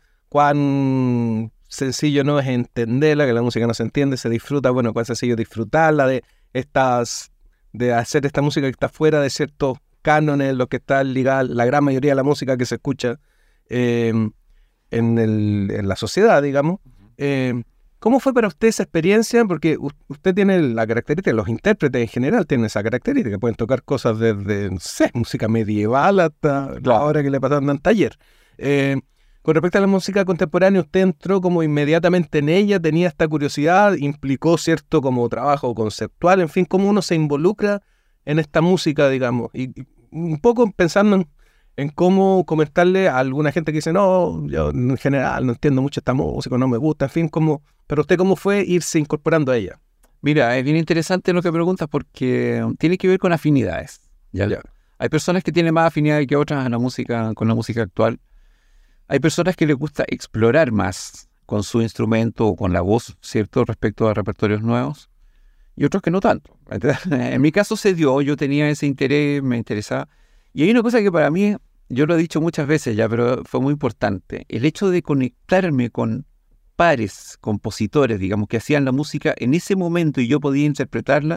cuán sencillo no es entenderla, que la música no se entiende, se disfruta, bueno, cuán sencillo disfrutarla, de estas, de hacer esta música que está fuera de ciertos cánones, lo que está ligado, la gran mayoría de la música que se escucha eh, en, el, en la sociedad, digamos. Eh, ¿Cómo fue para usted esa experiencia? Porque usted tiene la característica, los intérpretes en general tienen esa característica, pueden tocar cosas desde, no sé, música medieval hasta la hora que le pasaron en taller. Eh, con respecto a la música contemporánea, usted entró como inmediatamente en ella, tenía esta curiosidad, implicó cierto como trabajo conceptual, en fin, cómo uno se involucra en esta música, digamos, y, y un poco pensando en, en cómo comentarle a alguna gente que dice, no, yo en general no entiendo mucho esta música, no me gusta, en fin, cómo... Pero usted, ¿cómo fue irse incorporando a ella? Mira, es bien interesante lo que preguntas porque tiene que ver con afinidades. ¿Ya? Ya. Hay personas que tienen más afinidad que otras a la música, con la música actual. Hay personas que les gusta explorar más con su instrumento o con la voz, ¿cierto?, respecto a repertorios nuevos. Y otros que no tanto. En mi caso se dio, yo tenía ese interés, me interesaba. Y hay una cosa que para mí, yo lo he dicho muchas veces ya, pero fue muy importante. El hecho de conectarme con pares, compositores, digamos, que hacían la música en ese momento y yo podía interpretarla,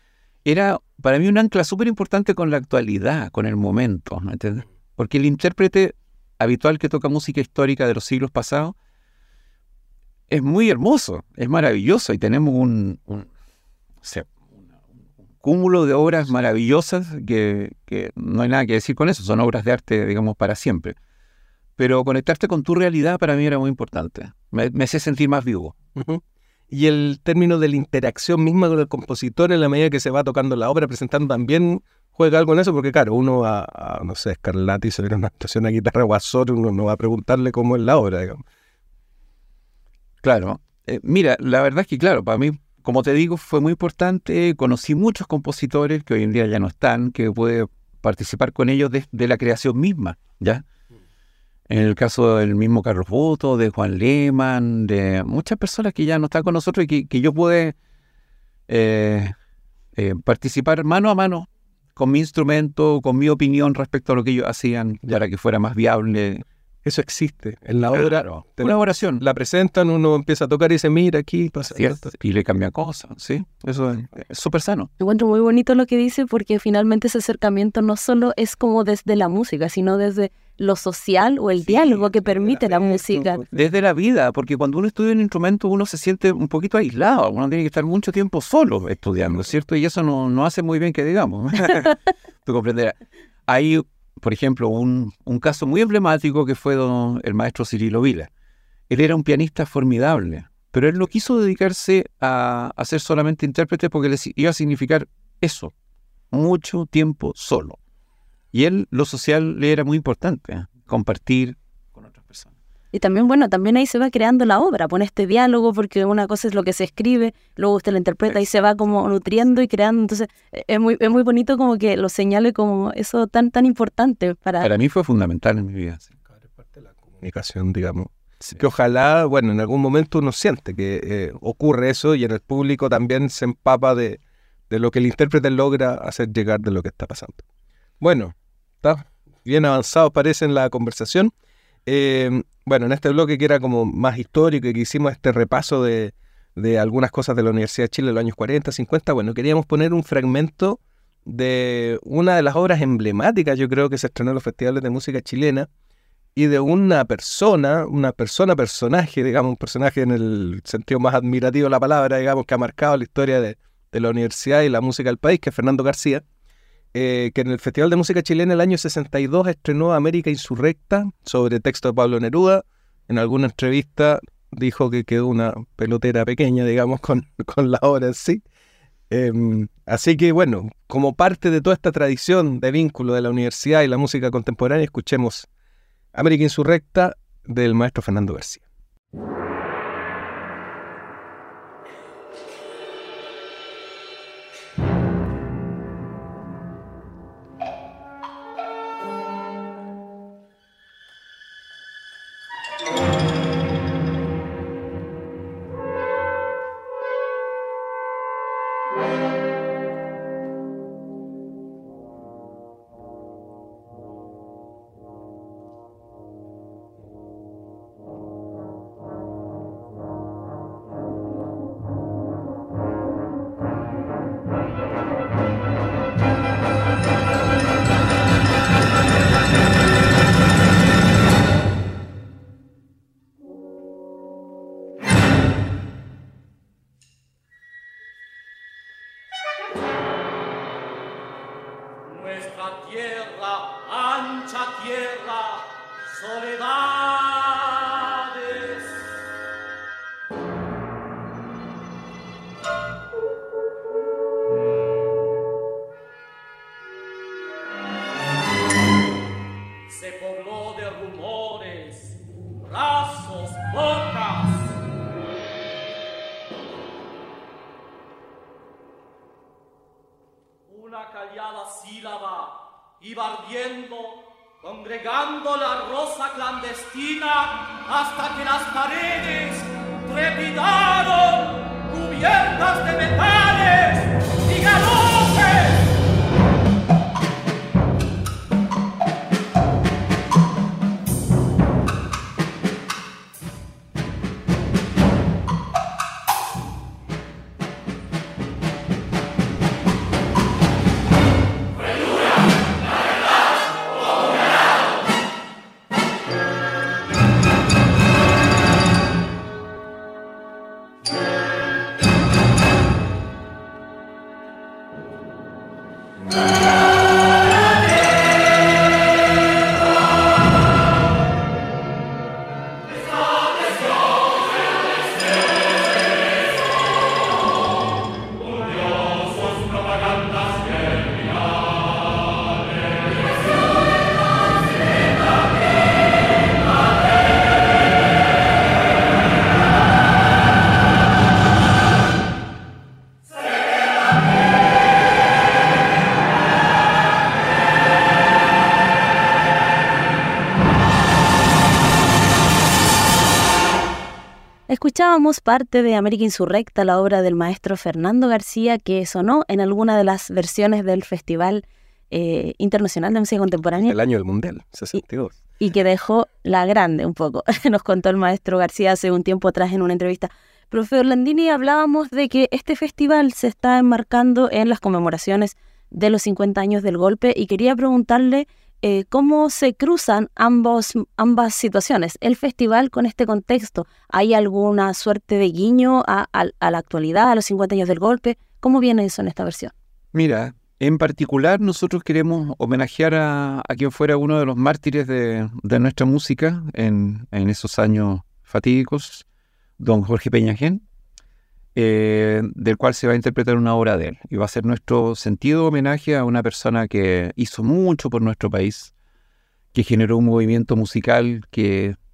era para mí un ancla súper importante con la actualidad, con el momento, ¿me entiendes? Porque el intérprete habitual que toca música histórica de los siglos pasados es muy hermoso, es maravilloso y tenemos un, un, o sea, un, un cúmulo de obras maravillosas que, que no hay nada que decir con eso, son obras de arte, digamos, para siempre. Pero conectarte con tu realidad para mí era muy importante. Me, me hacía sentir más vivo. Uh-huh. Y el término de la interacción misma con el compositor en la medida que se va tocando la obra, presentando también, juega algo en eso, porque claro, uno a, a no sé, Scarlatti sobre una actuación a guitarra o a Sor, uno no va a preguntarle cómo es la obra, digamos. Claro. Eh, mira, la verdad es que claro, para mí, como te digo, fue muy importante. Conocí muchos compositores que hoy en día ya no están, que pude participar con ellos de, de la creación misma, ¿ya? En el caso del mismo Carlos Boto, de Juan Lehmann, de muchas personas que ya no están con nosotros y que, que yo pude eh, eh, participar mano a mano con mi instrumento, con mi opinión respecto a lo que ellos hacían para que fuera más viable. Eso existe. En la obra, claro, colaboración. La presentan, uno empieza a tocar y dice, mira, aquí pasa esto. Y le cambia cosas, ¿sí? Eso es súper sano. Encuentro muy bonito lo que dice porque finalmente ese acercamiento no solo es como desde la música, sino desde lo social o el sí, diálogo que permite la, la música. Desde la vida, porque cuando uno estudia un instrumento uno se siente un poquito aislado, uno tiene que estar mucho tiempo solo estudiando, ¿cierto? Y eso no, no hace muy bien que digamos. Tú comprenderás. Hay, por ejemplo, un, un caso muy emblemático que fue don, el maestro Cirilo Vila. Él era un pianista formidable, pero él no quiso dedicarse a, a ser solamente intérprete porque le iba a significar eso, mucho tiempo solo. Y él, lo social le era muy importante, ¿eh? Compartir con otras personas. Y también, bueno, también ahí se va creando la obra, pone este diálogo, porque una cosa es lo que se escribe, luego usted lo interpreta y se va como nutriendo y creando. Entonces, es muy, es muy bonito como que lo señale como eso tan, tan importante para... Para mí fue fundamental en mi vida. Sí. Es parte de la comunicación, digamos. Sí. Que ojalá, bueno, en algún momento uno siente que eh, ocurre eso y en el público también se empapa de, de lo que el intérprete logra hacer llegar de lo que está pasando. Bueno, está bien avanzado parece en la conversación. Eh, bueno, en este bloque que era como más histórico y que hicimos este repaso de, de algunas cosas de la Universidad de Chile en los años cuarenta, cincuenta, bueno, queríamos poner un fragmento de una de las obras emblemáticas, yo creo, que se estrenó en los festivales de música chilena, y de una persona, una persona, personaje, digamos, un personaje en el sentido más admirativo de la palabra, digamos, que ha marcado la historia de, de la universidad y la música del país, que es Fernando García, Eh, que en el Festival de Música Chilena el año sesenta y dos estrenó América Insurrecta sobre texto de Pablo Neruda. En alguna entrevista dijo que quedó una pelotera pequeña, digamos, con, con la obra en sí. Eh, así que, bueno, como parte de toda esta tradición de vínculo de la universidad y la música contemporánea, escuchemos América Insurrecta del maestro Fernando García. Iba ardiendo, congregando la rosa clandestina hasta que las paredes trepidaron, cubiertas de metales y galones. Escuchábamos parte de América Insurrecta, la obra del maestro Fernando García, que sonó en alguna de las versiones del Festival eh, Internacional de Música Contemporánea. El año del Mundial, sesenta y dos. Y, y que dejó la grande un poco. Nos contó el maestro García hace un tiempo atrás en una entrevista. Profe Orlandini, hablábamos de que este festival se está enmarcando en las conmemoraciones de los cincuenta años del golpe y quería preguntarle Eh, ¿cómo se cruzan ambos, ambas situaciones? El festival con este contexto, ¿hay alguna suerte de guiño a, a, a la actualidad, a los cincuenta años del golpe? ¿Cómo viene eso en esta versión? Mira, en particular nosotros queremos homenajear a, a quien fuera uno de los mártires de, de nuestra música en, en esos años fatídicos, don Jorge Peñagén, eh, del cual se va a interpretar una obra de él. Y va a ser nuestro sentido homenaje a una persona que hizo mucho por nuestro país, que generó un movimiento musical que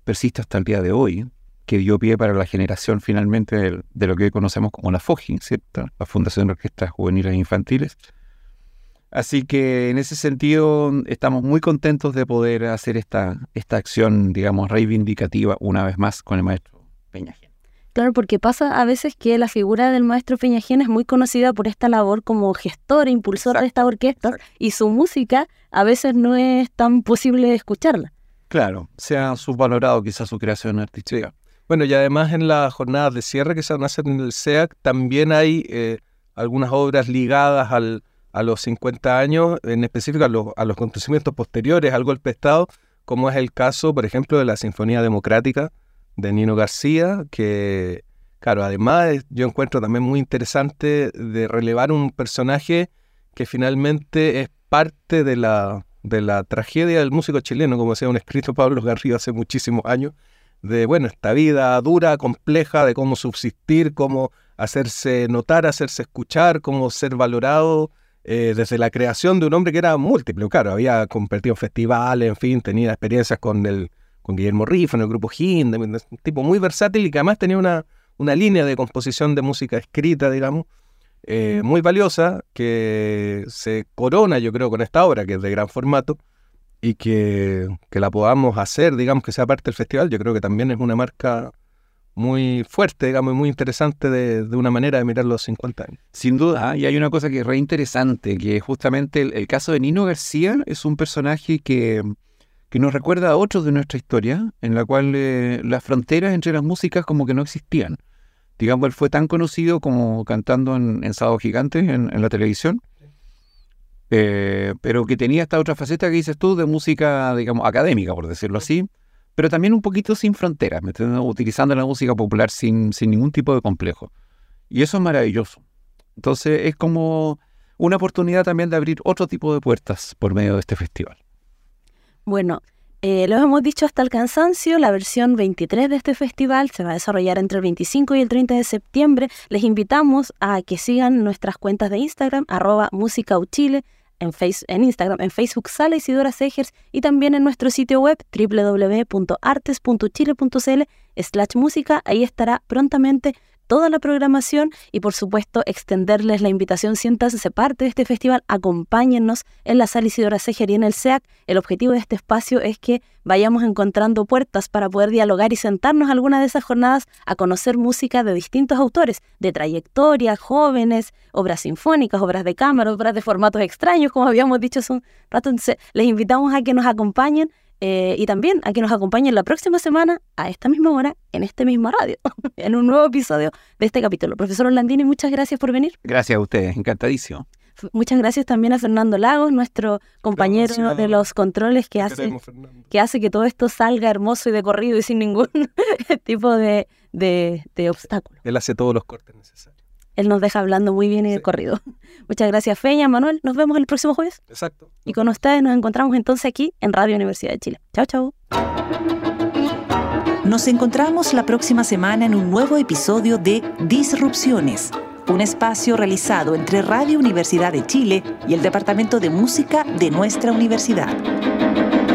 persiste hasta el día de hoy, que dio pie para la generación finalmente de, de lo que hoy conocemos como la FOJI, ¿cierto? La Fundación de Orquestas Juveniles e Infantiles. Así que en ese sentido estamos muy contentos de poder hacer esta, esta acción, digamos, reivindicativa una vez más con el maestro Peñagén. Claro, porque pasa a veces que la figura del maestro Peñagén es muy conocida por esta labor como gestor e impulsor exacto, de esta orquesta, exacto. Y su música a veces no es tan posible escucharla. Claro, se ha subvalorado quizás su creación artística. Sí. Bueno, y además en las jornadas de cierre que se van a hacer en el S E A C también hay eh, algunas obras ligadas al, a los cincuenta años, en específico a los, a los acontecimientos posteriores al golpe de Estado, como es el caso, por ejemplo, de la Sinfonía Democrática de Nino García, que, claro, además yo encuentro también muy interesante de relevar un personaje que finalmente es parte de la, de la tragedia del músico chileno, como decía un escrito Pablo Garrido hace muchísimos años, de, bueno, esta vida dura, compleja, de cómo subsistir, cómo hacerse notar, hacerse escuchar, cómo ser valorado, eh, desde la creación de un hombre que era múltiple, claro, había competido en festivales, en fin, tenía experiencias con el con Guillermo Riff en el grupo Hind, un tipo muy versátil y que además tenía una, una línea de composición de música escrita, digamos, eh, muy valiosa, que se corona, yo creo, con esta obra, que es de gran formato, y que, que la podamos hacer, digamos, que sea parte del festival, yo creo que también es una marca muy fuerte, digamos, y muy interesante de, de una manera de mirar los cincuenta años. Sin duda, y hay una cosa que es re interesante, que justamente el, el caso de Nino García es un personaje que... que nos recuerda a otros de nuestra historia, en la cual eh, las fronteras entre las músicas como que no existían. Digamos, él fue tan conocido como cantando en, en Sábado Gigante, en, en la televisión, eh, pero que tenía esta otra faceta que dices tú, de música, digamos, académica, por decirlo así, pero también un poquito sin fronteras, ¿me entiendes? Utilizando la música popular sin, sin ningún tipo de complejo. Y eso es maravilloso. Entonces es como una oportunidad también de abrir otro tipo de puertas por medio de este festival. Bueno, eh, lo hemos dicho hasta el cansancio, la versión veintitrés de este festival se va a desarrollar entre el veinticinco y el treinta de septiembre. Les invitamos a que sigan nuestras cuentas de Instagram, arroba musicauchile, en, face, en Instagram, en Facebook Sala Isidora Segers y también en nuestro sitio web doble u doble u doble u punto artes punto chile punto c l slash música. Ahí estará prontamente toda la programación y por supuesto extenderles la invitación, siéntanse parte de este festival, acompáñennos en la Sala Isidora Seger y en el S E A C. El objetivo de este espacio es que vayamos encontrando puertas para poder dialogar y sentarnos alguna de esas jornadas a conocer música de distintos autores, de trayectoria, jóvenes, obras sinfónicas, obras de cámara, obras de formatos extraños, como habíamos dicho hace un rato. Entonces, les invitamos a que nos acompañen. Eh, y también a que nos acompañen la próxima semana a esta misma hora, en este mismo radio, en un nuevo episodio de este capítulo. Profesor Orlandini, muchas gracias por venir. Gracias a ustedes, encantadísimo. F- muchas gracias también a Fernando Lagos, nuestro compañero gracias. de los controles que hace, que hace que todo esto salga hermoso y de corrido y sin ningún tipo de, de, de obstáculo. Él hace todos los cortes necesarios. Él nos deja hablando muy bien y de sí. corrido. Muchas gracias, Feña, Manuel. Nos vemos el próximo jueves. Exacto. Y con ustedes nos encontramos entonces aquí en Radio Universidad de Chile. Chao, chao. Nos encontramos la próxima semana en un nuevo episodio de Disrupciones, un espacio realizado entre Radio Universidad de Chile y el Departamento de Música de nuestra universidad.